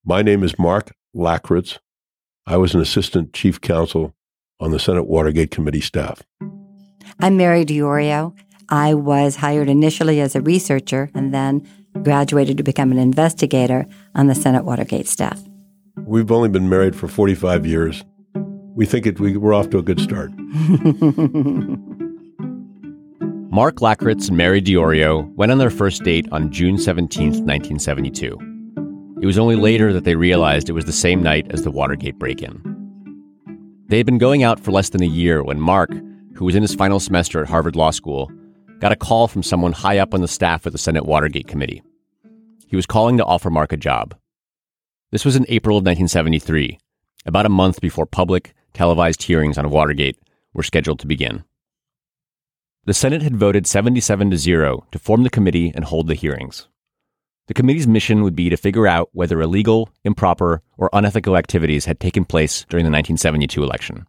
My name is Mark Lakritz. I was an assistant chief counsel on the Senate Watergate Committee staff. I'm Mary DiOrio. I was hired initially as a researcher and then graduated to become an investigator on the Senate Watergate staff. We've only been married for 45 years. We think we're off to a good start. Mark Lakritz and Mary DiOrio went on their first date on June 17, 1972. It was only later that they realized it was the same night as the Watergate break-in. They had been going out for less than a year when Mark, who was in his final semester at Harvard Law School, got a call from someone high up on the staff of the Senate Watergate Committee. He was calling to offer Mark a job. This was in April of 1973, about a month before public, televised hearings on Watergate were scheduled to begin. The Senate had voted 77-0 to form the committee and hold the hearings. The committee's mission would be to figure out whether illegal, improper, or unethical activities had taken place during the 1972 election.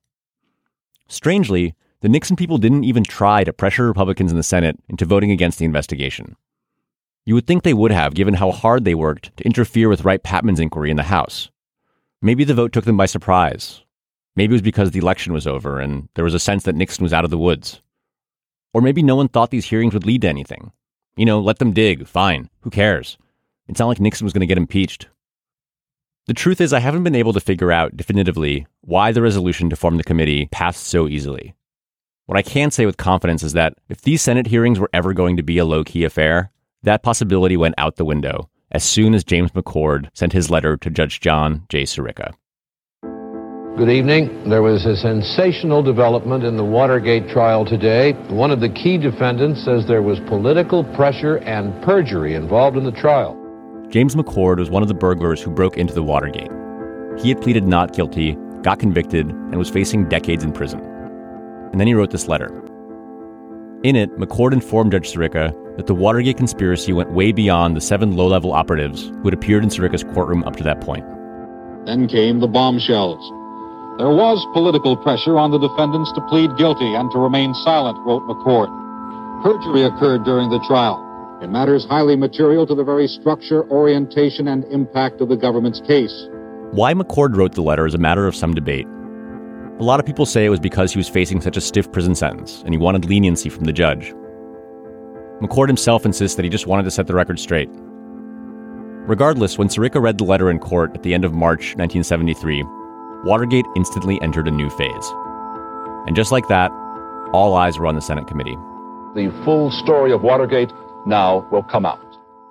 Strangely, the Nixon people didn't even try to pressure Republicans in the Senate into voting against the investigation. You would think they would have, given how hard they worked to interfere with Wright-Patman's inquiry in the House. Maybe the vote took them by surprise. Maybe it was because the election was over and there was a sense that Nixon was out of the woods. Or maybe no one thought these hearings would lead to anything. Let them dig, fine, who cares? It's not like Nixon was going to get impeached. The truth is, I haven't been able to figure out definitively why the resolution to form the committee passed so easily. What I can say with confidence is that if these Senate hearings were ever going to be a low-key affair, that possibility went out the window as soon as James McCord sent his letter to Judge John J. Sirica. Good evening. There was a sensational development in the Watergate trial today. One of the key defendants says there was political pressure and perjury involved in the trial. James McCord was one of the burglars who broke into the Watergate. He had pleaded not guilty, got convicted, and was facing decades in prison. And then he wrote this letter. In it, McCord informed Judge Sirica that the Watergate conspiracy went way beyond the 7 low-level operatives who had appeared in Sirica's courtroom up to that point. Then came the bombshells. There was political pressure on the defendants to plead guilty and to remain silent, wrote McCord. Perjury occurred during the trial in matters highly material to the very structure, orientation, and impact of the government's case. Why McCord wrote the letter is a matter of some debate. A lot of people say it was because he was facing such a stiff prison sentence and he wanted leniency from the judge. McCord himself insists that he just wanted to set the record straight. Regardless, when Sirica read the letter in court at the end of March 1973, Watergate instantly entered a new phase. And just like that, all eyes were on the Senate committee. The full story of Watergate now will come out.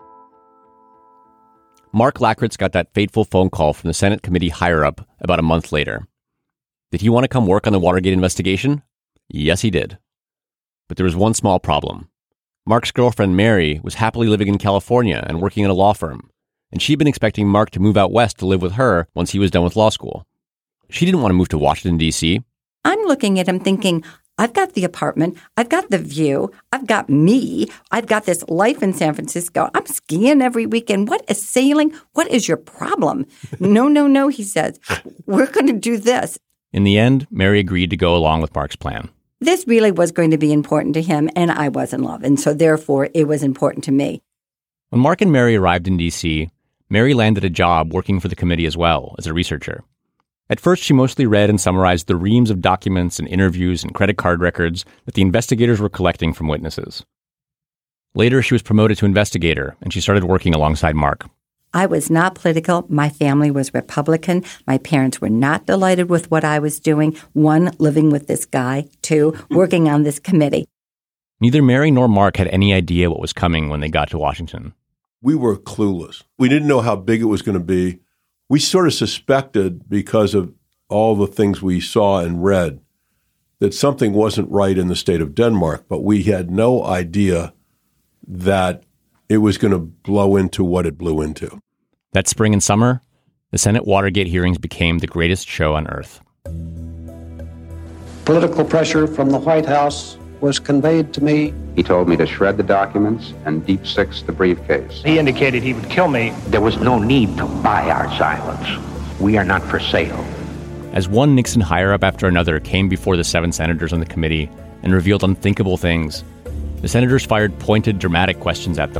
Mark Lakritz got that fateful phone call from the Senate committee higher-up about a month later. Did he want to come work on the Watergate investigation? Yes, he did. But there was one small problem. Mark's girlfriend, Mary, was happily living in California and working at a law firm, and she'd been expecting Mark to move out west to live with her once he was done with law school. She didn't want to move to Washington, D.C. I'm looking at him thinking, I've got the apartment, I've got the view, I've got me, I've got this life in San Francisco. I'm skiing every weekend. What is sailing? What is your problem? No, he says. We're going to do this. In the end, Mary agreed to go along with Mark's plan. This really was going to be important to him, and I was in love, and so therefore it was important to me. When Mark and Mary arrived in D.C., Mary landed a job working for the committee as well as a researcher. At first, she mostly read and summarized the reams of documents and interviews and credit card records that the investigators were collecting from witnesses. Later, she was promoted to investigator, and she started working alongside Mark. I was not political. My family was Republican. My parents were not delighted with what I was doing. 1, living with this guy. 2, working on this committee. Neither Mary nor Mark had any idea what was coming when they got to Washington. We were clueless. We didn't know how big it was going to be. We sort of suspected, because of all the things we saw and read, that something wasn't right in the state of Denmark, but we had no idea that it was going to blow into what it blew into. That spring and summer, the Senate Watergate hearings became the greatest show on earth. Political pressure from the White House was conveyed to me. He told me to shred the documents and deep six the briefcase. He indicated he would kill me. There was no need to buy our silence. We are not for sale. As one Nixon higher-up after another came before the 7 senators on the committee and revealed unthinkable things, the senators fired pointed, dramatic questions at them,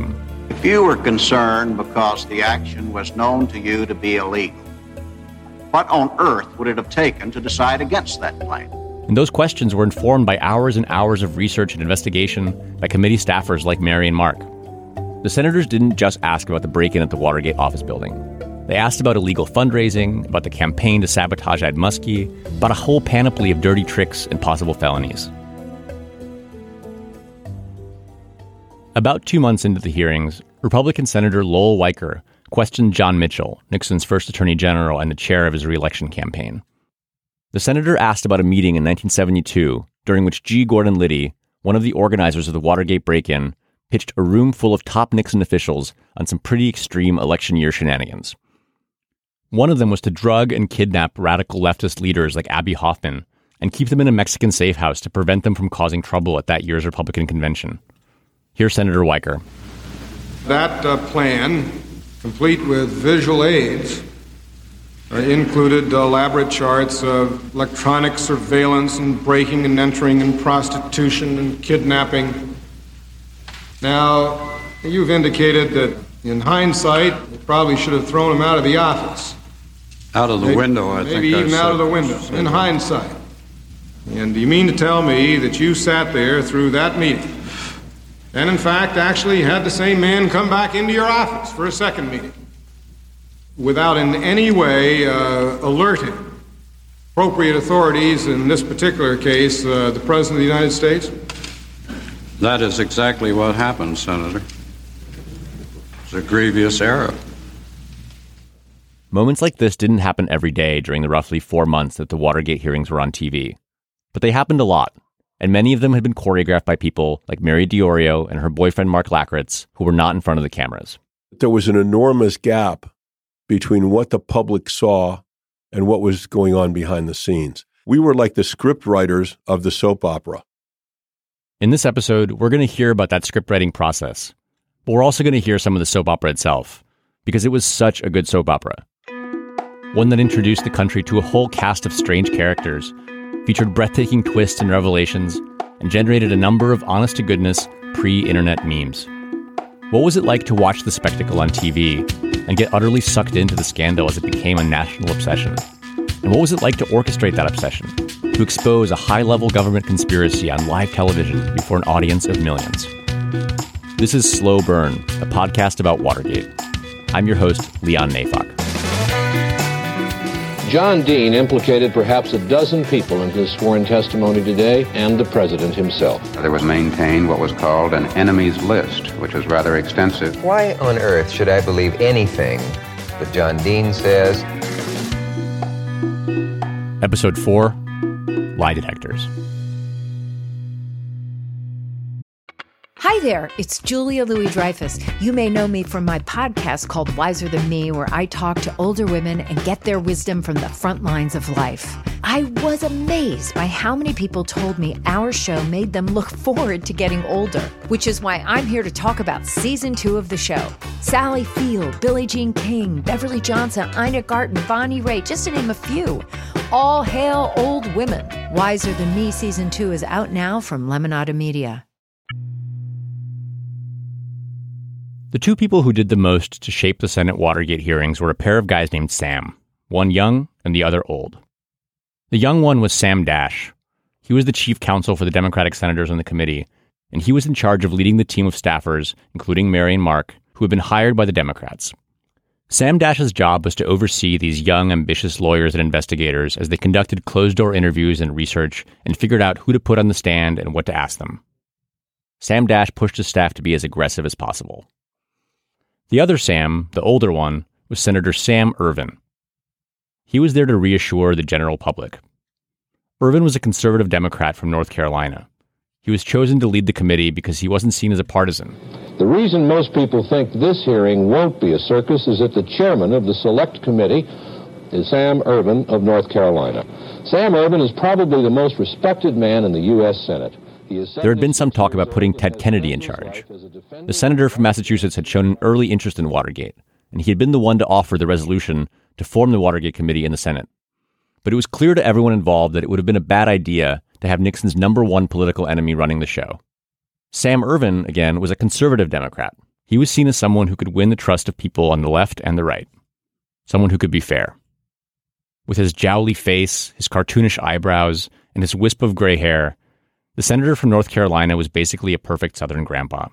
If you were concerned because the action was known to you to be illegal, what on earth would it have taken to decide against that claim? And those questions were informed by hours and hours of research and investigation by committee staffers like Mary and Mark. The senators didn't just ask about the break-in at the Watergate office building. They asked about illegal fundraising, about the campaign to sabotage Ed Muskie, about a whole panoply of dirty tricks and possible felonies. About 2 months into the hearings, Republican Senator Lowell Weicker questioned John Mitchell, Nixon's first attorney general and the chair of his re-election campaign. The senator asked about a meeting in 1972 during which G. Gordon Liddy, one of the organizers of the Watergate break-in, pitched a room full of top Nixon officials on some pretty extreme election year shenanigans. One of them was to drug and kidnap radical leftist leaders like Abby Hoffman and keep them in a Mexican safe house to prevent them from causing trouble at that year's Republican convention. Here's Senator Weicker. That plan, complete with visual aids, included elaborate charts of electronic surveillance and breaking and entering and prostitution and kidnapping. Now, you've indicated that in hindsight, you probably should have thrown him out of the office. Out of the window, I think. Maybe even out of the window, in hindsight. And do you mean to tell me that you sat there through that meeting and, in fact, actually had the same man come back into your office for a second meeting without in any way alerting appropriate authorities, in this particular case, the President of the United States? That is exactly what happened, Senator. It's a grievous error. Moments like this didn't happen every day during the roughly 4 months that the Watergate hearings were on TV. But they happened a lot, and many of them had been choreographed by people like Mary DiOrio and her boyfriend Mark Lackritz, who were not in front of the cameras. There was an enormous gap between what the public saw and what was going on behind the scenes. We were like the script writers of the soap opera. In this episode, we're going to hear about that scriptwriting process, but we're also going to hear some of the soap opera itself, because it was such a good soap opera. One that introduced the country to a whole cast of strange characters, featured breathtaking twists and revelations, and generated a number of honest-to-goodness pre-internet memes. What was it like to watch the spectacle on TV and get utterly sucked into the scandal as it became a national obsession? And what was it like to orchestrate that obsession, to expose a high-level government conspiracy on live television before an audience of millions? This is Slow Burn, a podcast about Watergate. I'm your host, Leon Neyfakh. John Dean implicated perhaps a dozen people in his sworn testimony today, and the president himself. There was maintained what was called an enemies list, which was rather extensive. Why on earth should I believe anything that John Dean says? Episode 4, Lie Detectors. Hi there, it's Julia Louis-Dreyfus. You may know me from my podcast called Wiser Than Me, where I talk to older women and get their wisdom from the front lines of life. I was amazed by how many people told me our show made them look forward to getting older, which is why I'm here to talk about Season 2 of the show. Sally Field, Billie Jean King, Beverly Johnson, Ina Garten, Bonnie Raitt, just to name a few. All hail old women. Wiser Than Me Season 2 is out now from Lemonada Media. The two people who did the most to shape the Senate Watergate hearings were a pair of guys named Sam, one young and the other old. The young one was Sam Dash. He was the chief counsel for the Democratic senators on the committee, and he was in charge of leading the team of staffers, including Mary and Mark, who had been hired by the Democrats. Sam Dash's job was to oversee these young, ambitious lawyers and investigators as they conducted closed-door interviews and research and figured out who to put on the stand and what to ask them. Sam Dash pushed his staff to be as aggressive as possible. The other Sam, the older one, was Senator Sam Ervin. He was there to reassure the general public. Ervin was a conservative Democrat from North Carolina. He was chosen to lead the committee because he wasn't seen as a partisan. The reason most people think this hearing won't be a circus is that the chairman of the Select Committee is Sam Ervin of North Carolina. Sam Ervin is probably the most respected man in the U.S. Senate. There had been some talk about putting Ted Kennedy in charge. The senator from Massachusetts had shown an early interest in Watergate, and he had been the one to offer the resolution to form the Watergate Committee in the Senate. But it was clear to everyone involved that it would have been a bad idea to have Nixon's number one political enemy running the show. Sam Ervin, again, was a conservative Democrat. He was seen as someone who could win the trust of people on the left and the right. Someone who could be fair. With his jowly face, his cartoonish eyebrows, and his wisp of gray hair, the senator from North Carolina was basically a perfect Southern grandpa.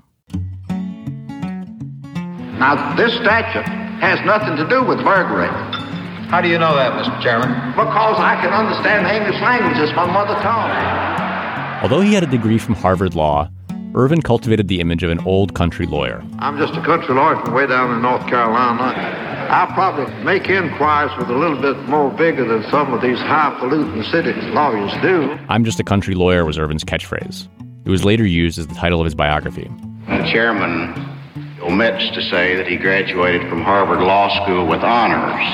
Now, this statute has nothing to do with burglary. How do you know that, Mr. Chairman? Because I can understand the English language as my mother tongue. Although he had a degree from Harvard Law, Ervin cultivated the image of an old country lawyer. I'm just a country lawyer from way down in North Carolina. I probably make inquiries with a little bit more vigor than some of these highfalutin city lawyers do. I'm just a country lawyer was Ervin's catchphrase. It was later used as the title of his biography. The chairman omits to say that he graduated from Harvard Law School with honors.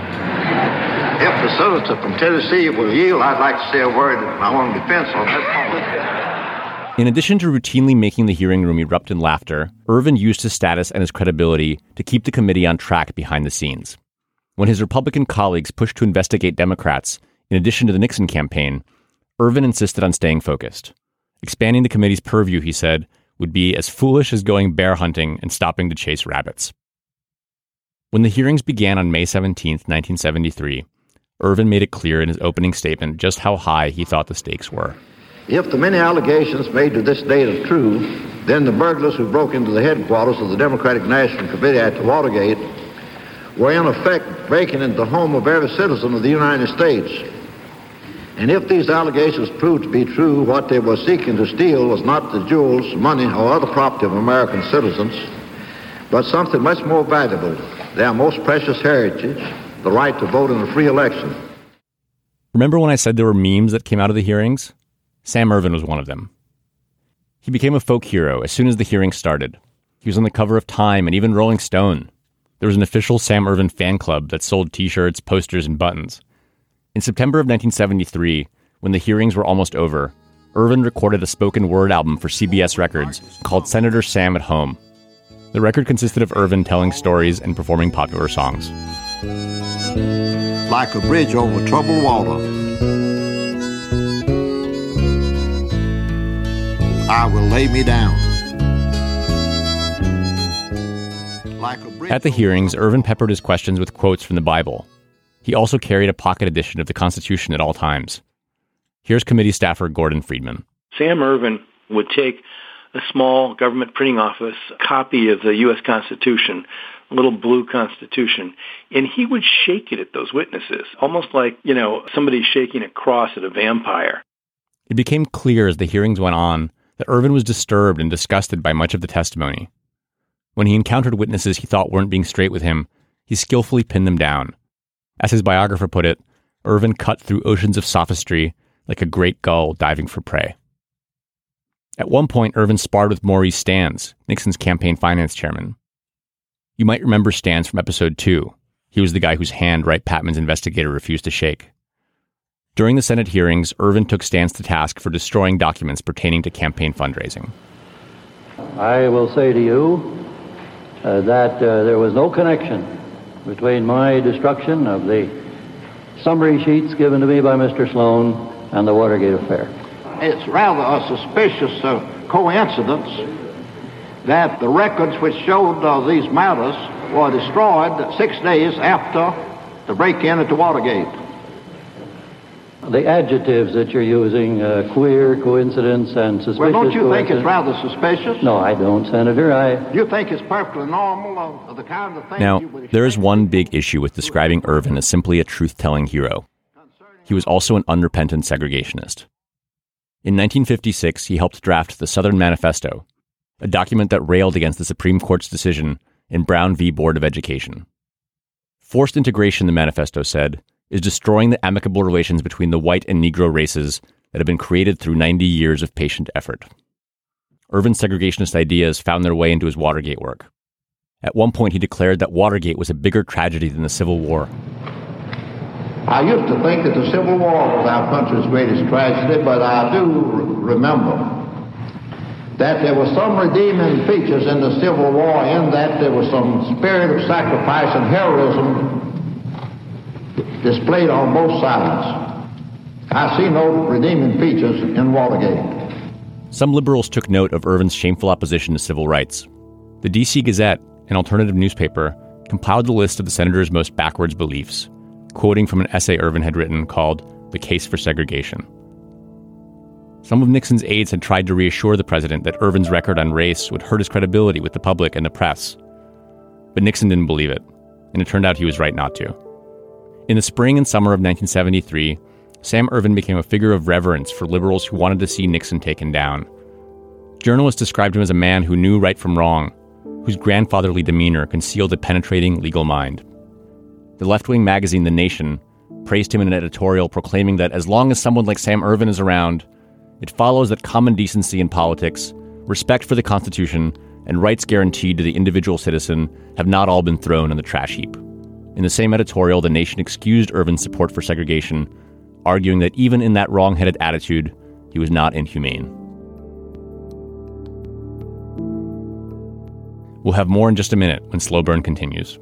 If the senator from Tennessee will yield, I'd like to say a word in my own defense on that point. In addition to routinely making the hearing room erupt in laughter, Ervin used his status and his credibility to keep the committee on track behind the scenes. When his Republican colleagues pushed to investigate Democrats, in addition to the Nixon campaign, Ervin insisted on staying focused. Expanding the committee's purview, he said, would be as foolish as going bear hunting and stopping to chase rabbits. When the hearings began on May 17, 1973, Ervin made it clear in his opening statement just how high he thought the stakes were. If the many allegations made to this date are true, then the burglars who broke into the headquarters of the Democratic National Committee at Watergate were in effect breaking into the home of every citizen of the United States. And if these allegations proved to be true, what they were seeking to steal was not the jewels, money, or other property of American citizens, but something much more valuable, their most precious heritage, the right to vote in a free election. Remember when I said there were memes that came out of the hearings? Sam Ervin was one of them. He became a folk hero as soon as the hearings started. He was on the cover of Time and even Rolling Stone. There was an official Sam Ervin fan club that sold T-shirts, posters, and buttons. In September of 1973, when the hearings were almost over, Ervin recorded a spoken word album for CBS Records called Senator Sam at Home. The record consisted of Ervin telling stories and performing popular songs. Like a bridge over troubled water, I will lay me down. At the hearings, Ervin peppered his questions with quotes from the Bible. He also carried a pocket edition of the Constitution at all times. Here's committee staffer Gordon Friedman. Sam Ervin would take a small government printing office copy of the U.S. Constitution, a little blue Constitution, and he would shake it at those witnesses, almost like, somebody shaking a cross at a vampire. It became clear as the hearings went on that Ervin was disturbed and disgusted by much of the testimony. When he encountered witnesses he thought weren't being straight with him, he skillfully pinned them down. As his biographer put it, Ervin cut through oceans of sophistry like a great gull diving for prey. At one point, Ervin sparred with Maurice Stans, Nixon's campaign finance chairman. You might remember Stans from episode 2. He was the guy whose hand Wright Patman's investigator refused to shake. During the Senate hearings, Ervin took Stans to task for destroying documents pertaining to campaign fundraising. I will say to you that there was no connection between my destruction of the summary sheets given to me by Mr. Sloan and the Watergate affair. It's rather a suspicious coincidence that the records which showed these matters were destroyed 6 days after the break-in at the Watergate. The adjectives that you're using, queer, coincidence, and suspicious... Well, don't you think it's rather suspicious? No, I don't, Senator. You think it's perfectly normal of the kind of thing... Now, there is one big issue with describing Ervin as simply a truth-telling hero. He was also an unrepentant segregationist. In 1956, he helped draft the Southern Manifesto, a document that railed against the Supreme Court's decision in Brown v. Board of Education. Forced integration, the manifesto said, is destroying the amicable relations between the white and Negro races that have been created through 90 years of patient effort. Ervin's segregationist ideas found their way into his Watergate work. At one point, he declared that Watergate was a bigger tragedy than the Civil War. I used to think that the Civil War was our country's greatest tragedy, but I do remember that there were some redeeming features in the Civil War, in that there was some spirit of sacrifice and heroism displayed on both sides. I see no redeeming features in Watergate. Some liberals took note of Ervin's shameful opposition to civil rights. The D.C. Gazette, an alternative newspaper, compiled the list of the senator's most backwards beliefs, quoting from an essay Ervin had written called The Case for Segregation. Some of Nixon's aides had tried to reassure the president that Ervin's record on race would hurt his credibility with the public and the press. But Nixon didn't believe it, and it turned out he was right not to. In the spring and summer of 1973, Sam Ervin became a figure of reverence for liberals who wanted to see Nixon taken down. Journalists described him as a man who knew right from wrong, whose grandfatherly demeanor concealed a penetrating legal mind. The left-wing magazine The Nation praised him in an editorial proclaiming that as long as someone like Sam Ervin is around, it follows that common decency in politics, respect for the Constitution, and rights guaranteed to the individual citizen have not all been thrown in the trash heap. In the same editorial, The Nation excused Ervin's support for segregation, arguing that even in that wrong-headed attitude, he was not inhumane. We'll have more in just a minute when Slow Burn continues.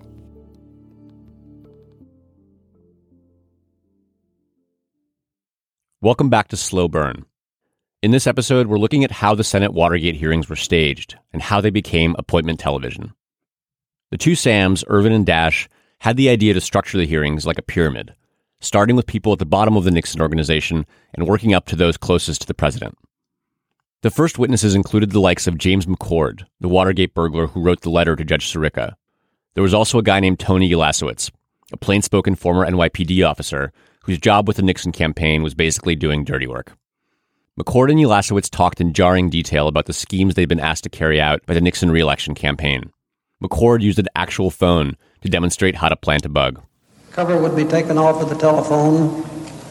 Welcome back to Slow Burn. In this episode, we're looking at how the Senate Watergate hearings were staged and how they became appointment television. The two Sams, Ervin and Dash, had the idea to structure the hearings like a pyramid, starting with people at the bottom of the Nixon organization and working up to those closest to the president. The first witnesses included the likes of James McCord, the Watergate burglar who wrote the letter to Judge Sirica. There was also a guy named Tony Ulasewicz, a plain-spoken former NYPD officer whose job with the Nixon campaign was basically doing dirty work. McCord and Ulasewicz talked in jarring detail about the schemes they'd been asked to carry out by the Nixon re-election campaign. McCord used an actual phone to demonstrate how to plant a bug. Cover would be taken off of the telephone,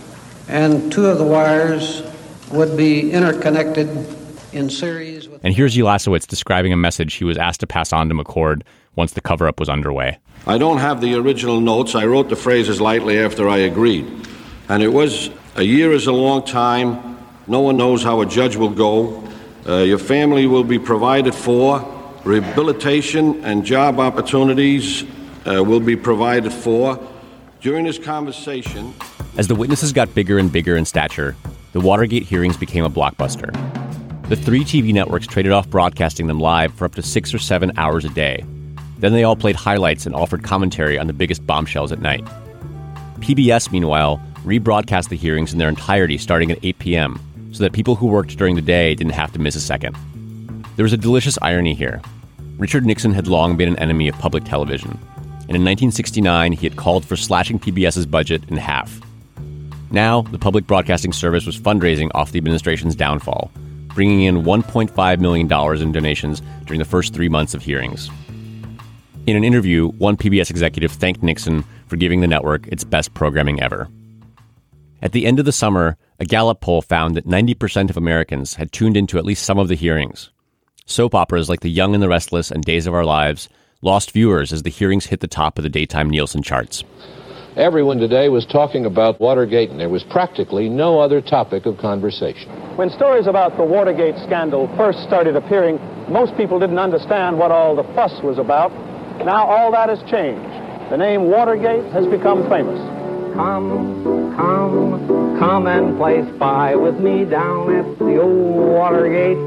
and two of the wires would be interconnected in series. And here's Ulasewicz describing a message he was asked to pass on to McCord once the cover-up was underway. I don't have the original notes. I wrote the phrases lightly after I agreed. And it was, a year is a long time. No one knows how a judge will go. Your family will be provided for. Rehabilitation and job opportunities will be provided for. During this conversation... As the witnesses got bigger and bigger in stature, the Watergate hearings became a blockbuster. The three TV networks traded off broadcasting them live for up to 6 or 7 hours a day. Then they all played highlights and offered commentary on the biggest bombshells at night. PBS, meanwhile, rebroadcast the hearings in their entirety starting at 8 p.m., so that people who worked during the day didn't have to miss a second. There was a delicious irony here. Richard Nixon had long been an enemy of public television, and in 1969 he had called for slashing PBS's budget in half. Now, the public broadcasting service was fundraising off the administration's downfall, bringing in $1.5 million in donations during the first 3 months of hearings. In an interview, one PBS executive thanked Nixon for giving the network its best programming ever. At the end of the summer, a Gallup poll found that 90% of Americans had tuned into at least some of the hearings. Soap operas like The Young and the Restless and Days of Our Lives lost viewers as the hearings hit the top of the daytime Nielsen charts. Everyone today was talking about Watergate, and there was practically no other topic of conversation. When stories about the Watergate scandal first started appearing, most people didn't understand what all the fuss was about. Now all that has changed. The name Watergate has become famous. Come and play spy with me down at the old Watergate.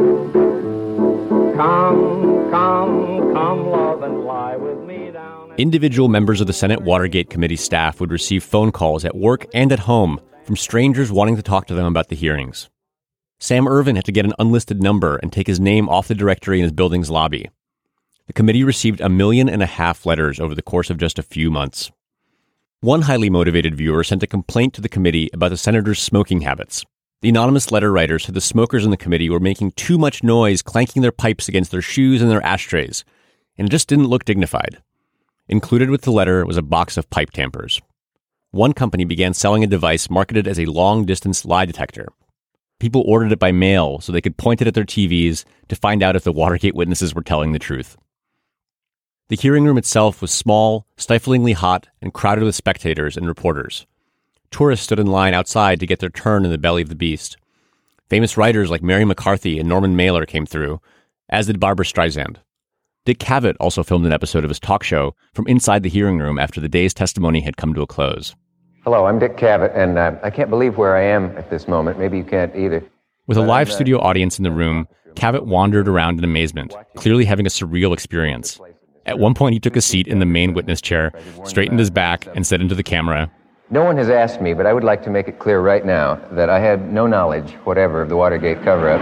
Come, love and lie with me down at... Individual members of the Senate Watergate Committee staff would receive phone calls at work and at home from strangers wanting to talk to them about the hearings. Sam Ervin had to get an unlisted number and take his name off the directory in his building's lobby. The committee received 1.5 million letters over the course of just a few months. One highly motivated viewer sent a complaint to the committee about the senator's smoking habits. The anonymous letter writer said the smokers in the committee were making too much noise clanking their pipes against their shoes and their ashtrays, and it just didn't look dignified. Included with the letter was a box of pipe tampers. One company began selling a device marketed as a long-distance lie detector. People ordered it by mail so they could point it at their TVs to find out if the Watergate witnesses were telling the truth. The hearing room itself was small, stiflingly hot, and crowded with spectators and reporters. Tourists stood in line outside to get their turn in the belly of the beast. Famous writers like Mary McCarthy and Norman Mailer came through, as did Barbra Streisand. Dick Cavett also filmed an episode of his talk show from inside the hearing room after the day's testimony had come to a close. Hello, I'm Dick Cavett, and I can't believe where I am at this moment. Maybe you can't either. With a live studio audience in the room, Cavett wandered around in amazement, clearly having a surreal experience. At one point, he took a seat in the main witness chair, straightened his back, and said into the camera, "No one has asked me, but I would like to make it clear right now that I had no knowledge whatever of the Watergate cover-up.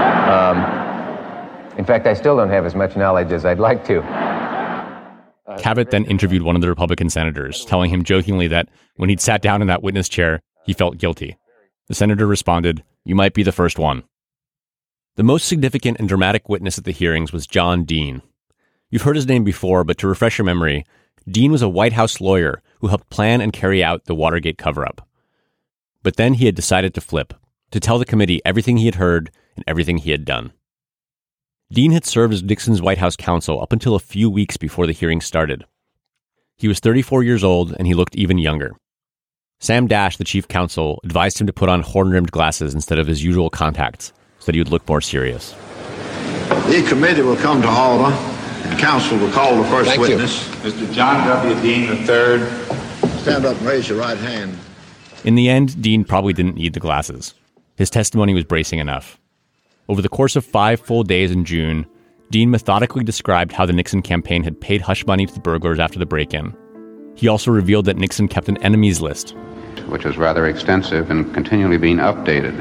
In fact, I still don't have as much knowledge as I'd like to." Cavett then interviewed one of the Republican senators, telling him jokingly that when he'd sat down in that witness chair, he felt guilty. The senator responded, "You might be the first one." The most significant and dramatic witness at the hearings was John Dean. You've heard his name before, but to refresh your memory, Dean was a White House lawyer who helped plan and carry out the Watergate cover-up. But then he had decided to flip, to tell the committee everything he had heard and everything he had done. Dean had served as Nixon's White House counsel up until a few weeks before the hearing started. He was 34 years old, and he looked even younger. Sam Dash, the chief counsel, advised him to put on horn-rimmed glasses instead of his usual contacts, so that he would look more serious. The committee will come to order, and counsel will call the first witness. Mr. John W. Dean III. Stand up and raise your right hand. In the end, Dean probably didn't need the glasses. His testimony was bracing enough. Over the course of 5 full days in June, Dean methodically described how the Nixon campaign had paid hush money to the burglars after the break-in. He also revealed that Nixon kept an enemies list, which was rather extensive and continually being updated.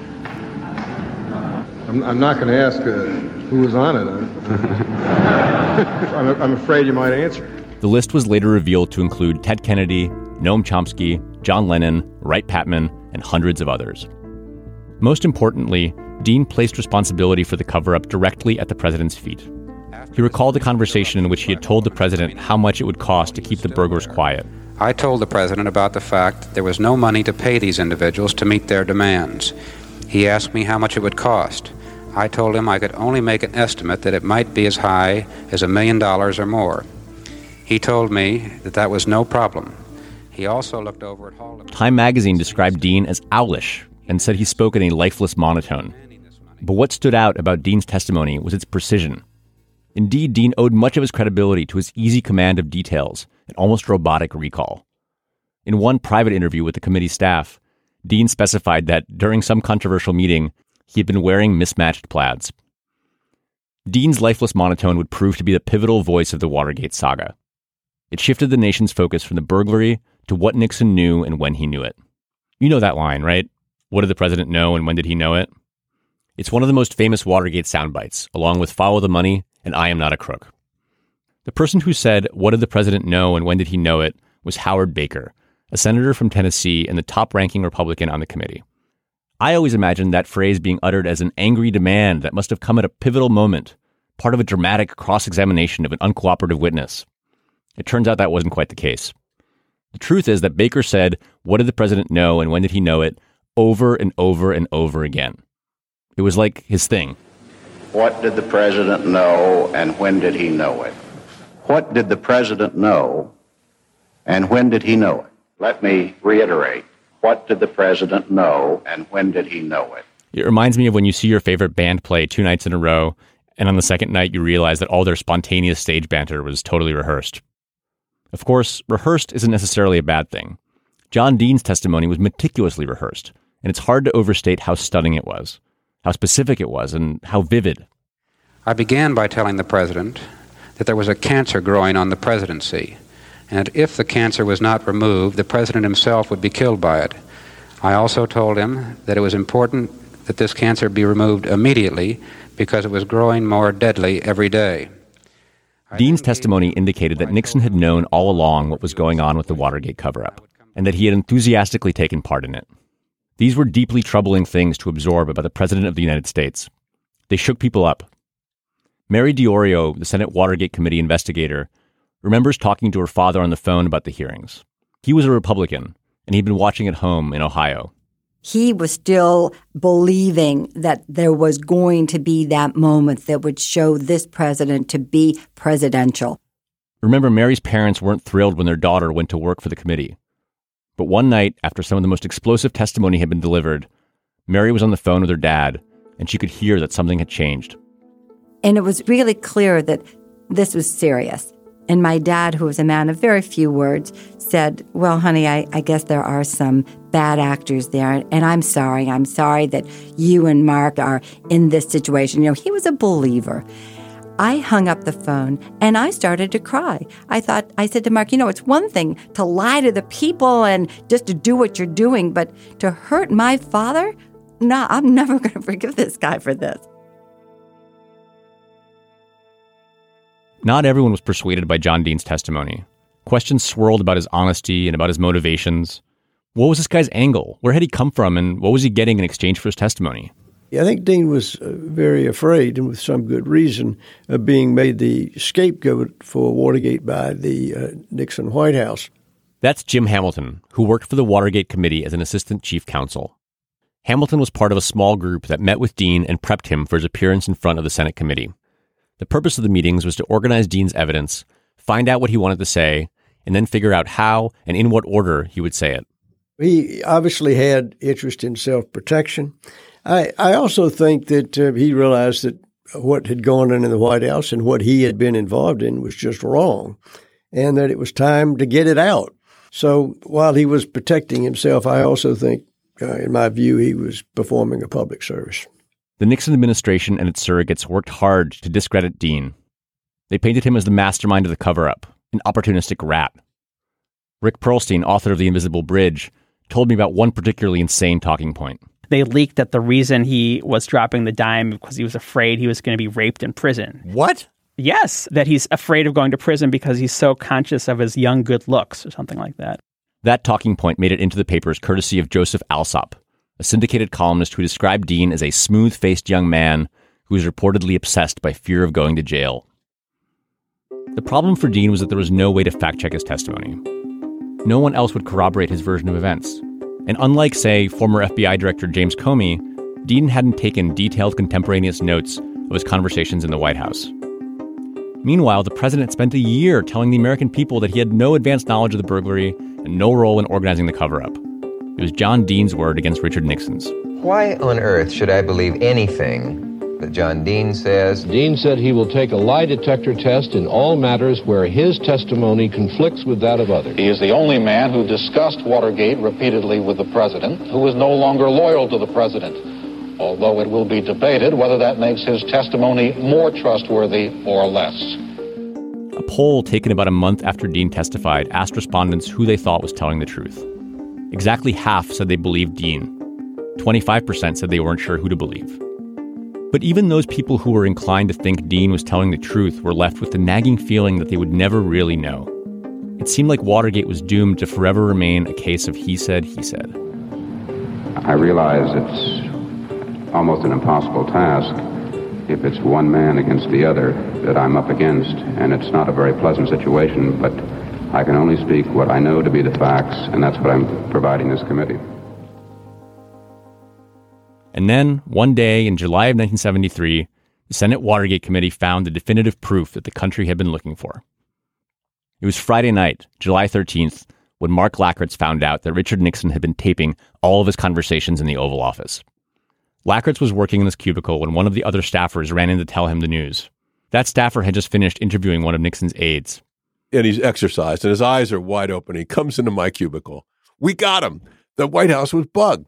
I'm not going to ask who was on it. I'm afraid you might answer. The list was later revealed to include Ted Kennedy, Noam Chomsky, John Lennon, Wright Patman, and hundreds of others. Most importantly, Dean placed responsibility for the cover-up directly at the president's feet. He recalled the conversation in which he had told the president how much it would cost to keep the burglars quiet. I told the president about the fact that there was no money to pay these individuals to meet their demands. He asked me how much it would cost. I told him I could only make an estimate that it might be as high as $1 million or more. He told me that that was no problem. He also looked over at Hall. Time magazine described Dean as owlish and said he spoke in a lifeless monotone. But what stood out about Dean's testimony was its precision. Indeed, Dean owed much of his credibility to his easy command of details and almost robotic recall. In one private interview with the committee staff, Dean specified that during some controversial meeting, he had been wearing mismatched plaids. Dean's lifeless monotone would prove to be the pivotal voice of the Watergate saga. It shifted the nation's focus from the burglary to what Nixon knew and when he knew it. You know that line, right? What did the president know and when did he know it? It's one of the most famous Watergate soundbites, along with Follow the Money and I Am Not a Crook. The person who said, "What did the president know and when did he know it?" was Howard Baker, a senator from Tennessee and the top-ranking Republican on the committee. I always imagined that phrase being uttered as an angry demand that must have come at a pivotal moment, part of a dramatic cross-examination of an uncooperative witness. It turns out that wasn't quite the case. The truth is that Baker said, "What did the president know and when did he know it?" over and over and over again. It was like his thing. What did the president know and when did he know it? What did the president know and when did he know it? Let me reiterate. What did the president know and when did he know it? It reminds me of when you see your favorite band play 2 nights in a row, and on the second night you realize that all their spontaneous stage banter was totally rehearsed. Of course, rehearsed isn't necessarily a bad thing. John Dean's testimony was meticulously rehearsed, and it's hard to overstate how stunning it was, how specific it was, and how vivid. I began by telling the president that there was a cancer growing on the presidency, and if the cancer was not removed, the president himself would be killed by it. I also told him that it was important that this cancer be removed immediately because it was growing more deadly every day. Dean's testimony indicated that Nixon had known all along what was going on with the Watergate cover-up, and that he had enthusiastically taken part in it. These were deeply troubling things to absorb about the President of the United States. They shook people up. Mary DiOrio, the Senate Watergate Committee investigator, remembers talking to her father on the phone about the hearings. He was a Republican, and he'd been watching at home in Ohio. He was still believing that there was going to be that moment that would show this president to be presidential. Remember, Mary's parents weren't thrilled when their daughter went to work for the committee. But one night, after some of the most explosive testimony had been delivered, Mary was on the phone with her dad, and she could hear that something had changed. And it was really clear that this was serious. And my dad, who was a man of very few words, said, well, honey, I guess there are some bad actors there, and I'm sorry. I'm sorry that you and Mark are in this situation. He was a believer. I hung up the phone, and I started to cry. I said to Mark, it's one thing to lie to the people and just to do what you're doing, but to hurt my father? No, I'm never going to forgive this guy for this. Not everyone was persuaded by John Dean's testimony. Questions swirled about his honesty and about his motivations. What was this guy's angle? Where had he come from, and what was he getting in exchange for his testimony? I think Dean was very afraid, and with some good reason, of being made the scapegoat for Watergate by the Nixon White House. That's Jim Hamilton, who worked for the Watergate Committee as an assistant chief counsel. Hamilton was part of a small group that met with Dean and prepped him for his appearance in front of the Senate committee. The purpose of the meetings was to organize Dean's evidence, find out what he wanted to say, and then figure out how and in what order he would say it. He obviously had interest in self-protection. I also think that he realized that what had gone on in the White House and what he had been involved in was just wrong, and that it was time to get it out. So while he was protecting himself, I also think, in my view, he was performing a public service. The Nixon administration and its surrogates worked hard to discredit Dean. They painted him as the mastermind of the cover-up, an opportunistic rat. Rick Perlstein, author of The Invisible Bridge, told me about one particularly insane talking point. They leaked that the reason he was dropping the dime because he was afraid he was going to be raped in prison. What? Yes, that he's afraid of going to prison because he's so conscious of his young good looks or something like that. That talking point made it into the papers courtesy of Joseph Alsop, a syndicated columnist who described Dean as a smooth-faced young man who was reportedly obsessed by fear of going to jail. The problem for Dean was that there was no way to fact-check his testimony. No one else would corroborate his version of events. And unlike, say, former FBI Director James Comey, Dean hadn't taken detailed contemporaneous notes of his conversations in the White House. Meanwhile, the president spent a year telling the American people that he had no advanced knowledge of the burglary and no role in organizing the cover-up. It was John Dean's word against Richard Nixon's. Why on earth should I believe anything that John Dean says? Dean said he will take a lie detector test in all matters where his testimony conflicts with that of others. He is the only man who discussed Watergate repeatedly with the president, who is no longer loyal to the president, although it will be debated whether that makes his testimony more trustworthy or less. A poll taken about a month after Dean testified asked respondents who they thought was telling the truth. Exactly half said they believed Dean. 25% said they weren't sure who to believe. But even those people who were inclined to think Dean was telling the truth were left with the nagging feeling that they would never really know. It seemed like Watergate was doomed to forever remain a case of he said, he said. I realize it's almost an impossible task if it's one man against the other that I'm up against, and it's not a very pleasant situation, but I can only speak what I know to be the facts, and that's what I'm providing this committee. And then, one day in July of 1973, the Senate Watergate Committee found the definitive proof that the country had been looking for. It was Friday night, July 13th, when Mark Lackritz found out that Richard Nixon had been taping all of his conversations in the Oval Office. Lackritz was working in this cubicle when one of the other staffers ran in to tell him the news. That staffer had just finished interviewing one of Nixon's aides. And he's exercised, and his eyes are wide open. He comes into my cubicle. We got him. The White House was bugged.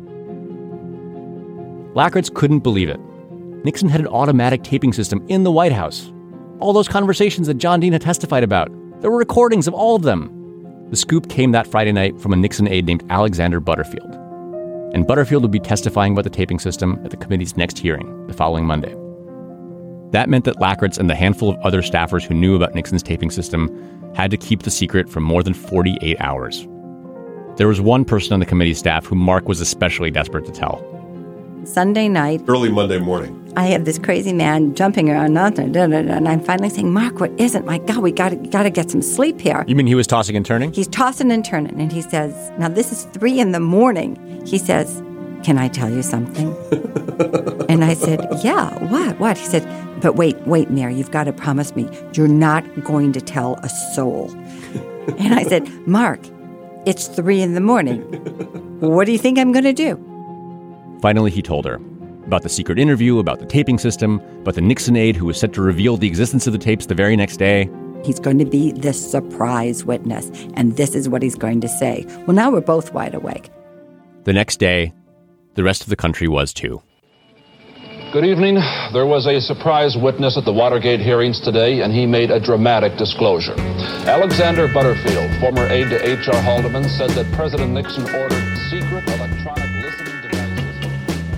Lackritz couldn't believe it. Nixon had an automatic taping system in the White House. All those conversations that John Dean had testified about. There were recordings of all of them. The scoop came that Friday night from a Nixon aide named Alexander Butterfield. And Butterfield would be testifying about the taping system at the committee's next hearing, the following Monday. That meant that Lackritz and the handful of other staffers who knew about Nixon's taping system had to keep the secret for more than 48 hours. There was one person on the committee's staff who Mark was especially desperate to tell. Sunday night. Early Monday morning. I have this crazy man jumping around, and I'm finally saying, Mark, what is it? My God, we got to get some sleep here. You mean he was tossing and turning? He's tossing and turning, and he says, now this is 3 a.m. He says, can I tell you something? And I said, yeah, what? He said, but wait, Mary, you've got to promise me you're not going to tell a soul. And I said, Mark, it's 3 a.m. What do you think I'm going to do? Finally, he told her about the secret interview, about the taping system, about the Nixon aide who was set to reveal the existence of the tapes the very next day. He's going to be this surprise witness, and this is what he's going to say. Well, now we're both wide awake. The next day, the rest of the country was too. Good evening. There was a surprise witness at the Watergate hearings today, and he made a dramatic disclosure. Alexander Butterfield, former aide to H.R. Haldeman, said that President Nixon ordered secret electronic listening devices.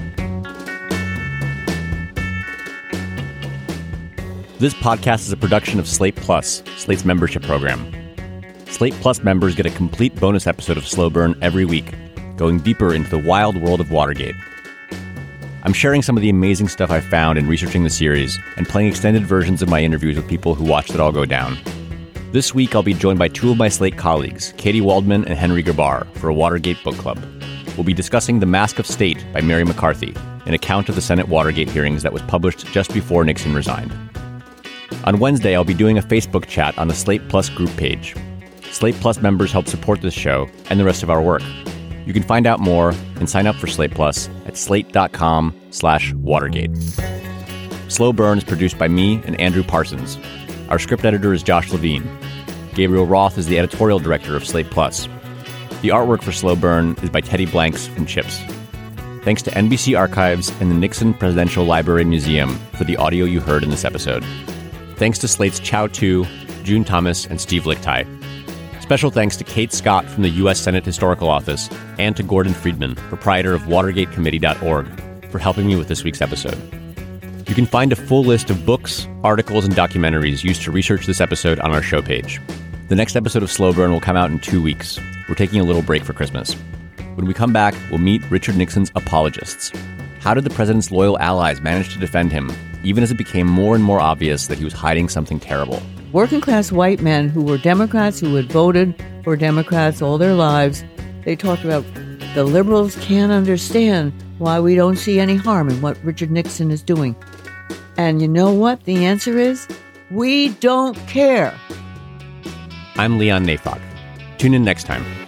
This podcast is a production of Slate Plus, Slate's membership program. Slate Plus members get a complete bonus episode of Slow Burn every week, going deeper into the wild world of Watergate. I'm sharing some of the amazing stuff I found in researching the series and playing extended versions of my interviews with people who watched it all go down. This week, I'll be joined by two of my Slate colleagues, Katie Waldman and Henry Gerbar, for a Watergate book club. We'll be discussing The Mask of State by Mary McCarthy, an account of the Senate Watergate hearings that was published just before Nixon resigned. On Wednesday, I'll be doing a Facebook chat on the Slate Plus group page. Slate Plus members help support this show and the rest of our work. You can find out more and sign up for Slate Plus at slate.com/Watergate. Slow Burn is produced by me and Andrew Parsons. Our script editor is Josh Levine. Gabriel Roth is the editorial director of Slate Plus. The artwork for Slow Burn is by Teddy Blanks from Chips. Thanks to NBC Archives and the Nixon Presidential Library Museum for the audio you heard in this episode. Thanks to Slate's Chow Tu, June Thomas, and Steve Lichtai. Special thanks to Kate Scott from the U.S. Senate Historical Office and to Gordon Friedman, proprietor of WatergateCommittee.org, for helping me with this week's episode. You can find a full list of books, articles, and documentaries used to research this episode on our show page. The next episode of Slow Burn will come out in 2 weeks. We're taking a little break for Christmas. When we come back, we'll meet Richard Nixon's apologists. How did the president's loyal allies manage to defend him, even as it became more and more obvious that he was hiding something terrible? Working-class white men who were Democrats, who had voted for Democrats all their lives, they talked about the liberals can't understand why we don't see any harm in what Richard Nixon is doing. And you know what the answer is? We don't care. I'm Leon Neyfakh. Tune in next time.